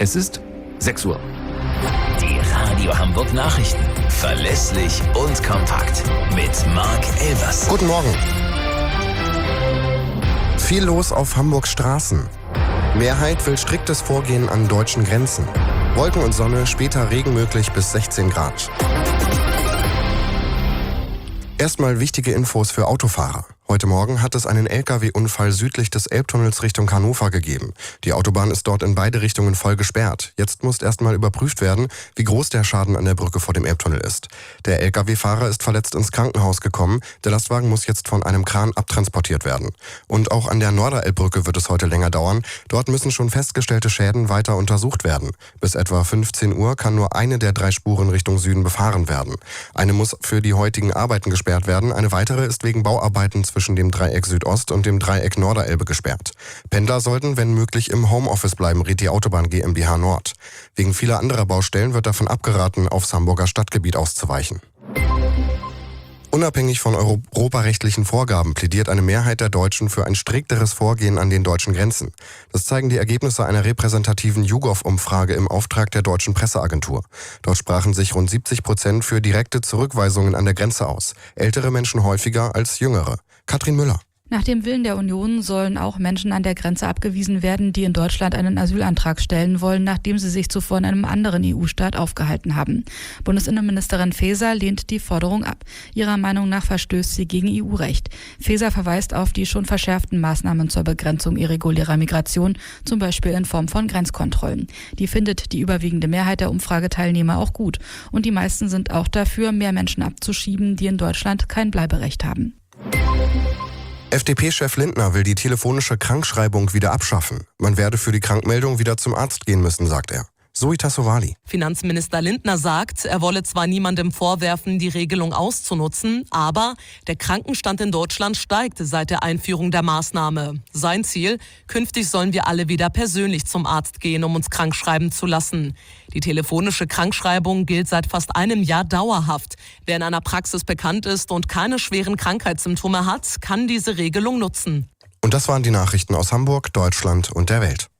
Es ist 6 Uhr. Die Radio Hamburg Nachrichten. Verlässlich und kompakt. Mit Marc Elvers. Guten Morgen. Viel los auf Hamburgs Straßen. Mehrheit will striktes Vorgehen an deutschen Grenzen. Wolken und Sonne, später Regen möglich bis 16 Grad. Erstmal wichtige Infos für Autofahrer. Heute Morgen hat es einen LKW-Unfall südlich des Elbtunnels Richtung Hannover gegeben. Die Autobahn ist dort in beide Richtungen voll gesperrt. Jetzt muss erstmal überprüft werden, wie groß der Schaden an der Brücke vor dem Elbtunnel ist. Der LKW-Fahrer ist verletzt ins Krankenhaus gekommen. Der Lastwagen muss jetzt von einem Kran abtransportiert werden. Und auch an der Norderelbbrücke wird es heute länger dauern. Dort müssen schon festgestellte Schäden weiter untersucht werden. Bis etwa 15 Uhr kann nur eine der 3 Spuren Richtung Süden befahren werden. Eine muss für die heutigen Arbeiten gesperrt werden. Eine weitere ist wegen Bauarbeiten zwischen dem Dreieck Südost und dem Dreieck Norderelbe gesperrt. Pendler sollten, wenn möglich, im Homeoffice bleiben, rät die Autobahn GmbH Nord. Wegen vieler anderer Baustellen wird davon abgeraten, aufs Hamburger Stadtgebiet auszuweichen. Unabhängig von europarechtlichen Vorgaben plädiert eine Mehrheit der Deutschen für ein strikteres Vorgehen an den deutschen Grenzen. Das zeigen die Ergebnisse einer repräsentativen YouGov-Umfrage im Auftrag der deutschen Presseagentur. Dort sprachen sich rund 70% für direkte Zurückweisungen an der Grenze aus. Ältere Menschen häufiger als jüngere. Katrin Müller. Nach dem Willen der Union sollen auch Menschen an der Grenze abgewiesen werden, die in Deutschland einen Asylantrag stellen wollen, nachdem sie sich zuvor in einem anderen EU-Staat aufgehalten haben. Bundesinnenministerin Faeser lehnt die Forderung ab. Ihrer Meinung nach verstößt sie gegen EU-Recht. Faeser verweist auf die schon verschärften Maßnahmen zur Begrenzung irregulärer Migration, zum Beispiel in Form von Grenzkontrollen. Die findet die überwiegende Mehrheit der Umfrageteilnehmer auch gut. Und die meisten sind auch dafür, mehr Menschen abzuschieben, die in Deutschland kein Bleiberecht haben. FDP-Chef Lindner will die telefonische Krankschreibung wieder abschaffen. Man werde für die Krankmeldung wieder zum Arzt gehen müssen, sagt er. Zoe Tassovali. Finanzminister Lindner sagt, er wolle zwar niemandem vorwerfen, die Regelung auszunutzen, aber der Krankenstand in Deutschland steigt seit der Einführung der Maßnahme. Sein Ziel: künftig sollen wir alle wieder persönlich zum Arzt gehen, um uns krankschreiben zu lassen. Die telefonische Krankschreibung gilt seit fast einem Jahr dauerhaft. Wer in einer Praxis bekannt ist und keine schweren Krankheitssymptome hat, kann diese Regelung nutzen. Und das waren die Nachrichten aus Hamburg, Deutschland und der Welt.